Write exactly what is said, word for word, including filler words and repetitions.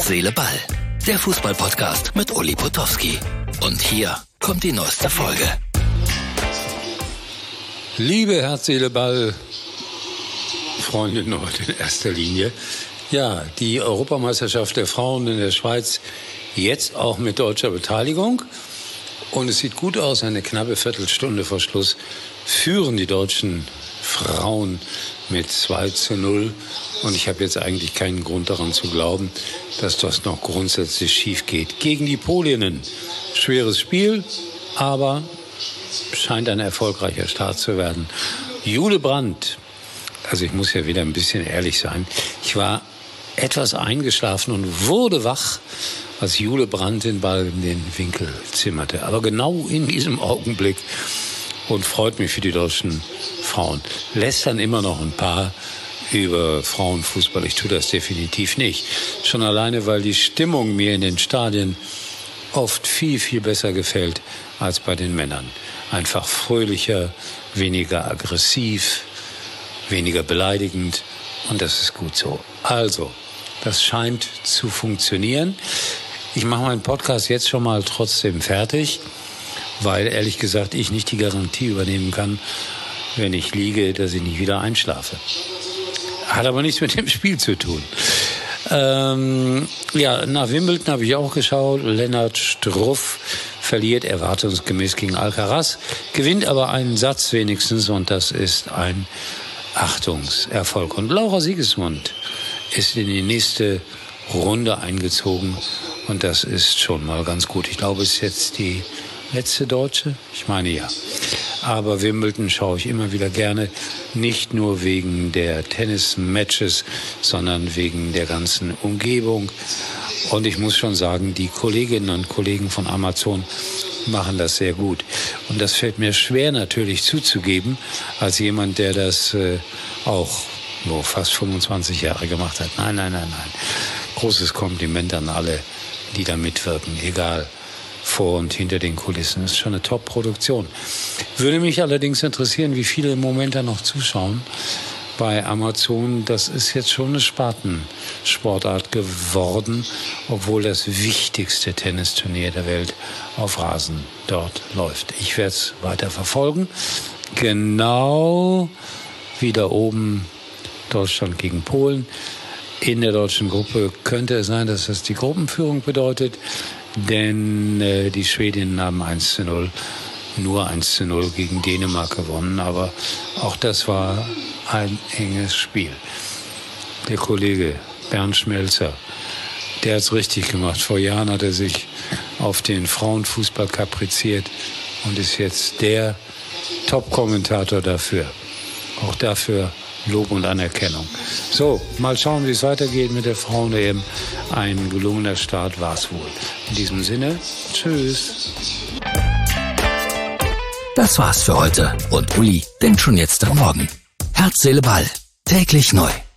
Herz, Seele, Ball. Der Fußball-Podcast mit Uli Potowski. Und hier kommt die neueste Folge. Liebe Herz, Seele, Ball Freundinnen heute in erster Linie. Ja, die Europameisterschaft der Frauen in der Schweiz jetzt auch mit deutscher Beteiligung. Und es sieht gut aus, eine knappe Viertelstunde vor Schluss führen die deutschen Frauen mit zwei zu null. Und ich habe jetzt eigentlich keinen Grund daran zu glauben, dass das noch grundsätzlich schief geht. Gegen die Polinnen. Schweres Spiel, aber scheint ein erfolgreicher Start zu werden. Jule Brandt. Also ich muss ja wieder ein bisschen ehrlich sein. Ich war etwas eingeschlafen und wurde wach, als Jule Brandt den Ball in den Winkel zimmerte. Aber genau in diesem Augenblick, und freut mich für die deutschen Frauen, lässt dann immer noch ein paar über Frauenfußball. Ich tue das definitiv nicht. Schon alleine, weil die Stimmung mir in den Stadien oft viel, viel besser gefällt als bei den Männern. Einfach fröhlicher, weniger aggressiv, weniger beleidigend, und das ist gut so. Also, das scheint zu funktionieren. Ich mache meinen Podcast jetzt schon mal trotzdem fertig, weil ehrlich gesagt ich nicht die Garantie übernehmen kann, wenn ich liege, dass ich nicht wieder einschlafe. Hat aber nichts mit dem Spiel zu tun. Ähm, ja, nach Wimbledon habe ich auch geschaut. Lennart Struff verliert erwartungsgemäß gegen Alcaraz, gewinnt aber einen Satz wenigstens, und das ist ein Achtungserfolg. Und Laura Siegesmund ist in die nächste Runde eingezogen, und das ist schon mal ganz gut. Ich glaube, es ist jetzt die letzte Deutsche. Ich meine ja. Aber Wimbledon schaue ich immer wieder gerne, nicht nur wegen der Tennis-Matches, sondern wegen der ganzen Umgebung. Und ich muss schon sagen, die Kolleginnen und Kollegen von Amazon machen das sehr gut. Und das fällt mir schwer natürlich zuzugeben, als jemand, der das äh, auch oh, fast fünfundzwanzig Jahre gemacht hat. Nein, nein, nein, nein. Großes Kompliment an alle, die da mitwirken, egal vor und hinter den Kulissen. Das ist schon eine Top-Produktion. Würde mich allerdings interessieren, wie viele im Moment da noch zuschauen bei Amazon. Das ist jetzt schon eine Spartensportart geworden, obwohl das wichtigste Tennisturnier der Welt auf Rasen dort läuft. Ich werde es weiter verfolgen. Genau wie da oben Deutschland gegen Polen. In der deutschen Gruppe könnte es sein, dass das die Gruppenführung bedeutet, denn äh, die Schwedinnen haben eins zu null, nur eins zu null gegen Dänemark gewonnen, aber auch das war ein enges Spiel. Der Kollege Bernd Schmelzer, der hat es richtig gemacht. Vor Jahren hat er sich auf den Frauenfußball kapriziert und ist jetzt der Top-Kommentator dafür. Auch dafür Lob und Anerkennung. So, mal schauen, wie es weitergeht mit der Frauen-E M. Ein gelungener Start war es wohl. In diesem Sinne, tschüss. Das war's für heute. Und Uli denkt schon jetzt am Morgen. Herz, Seele, Ball. Täglich neu.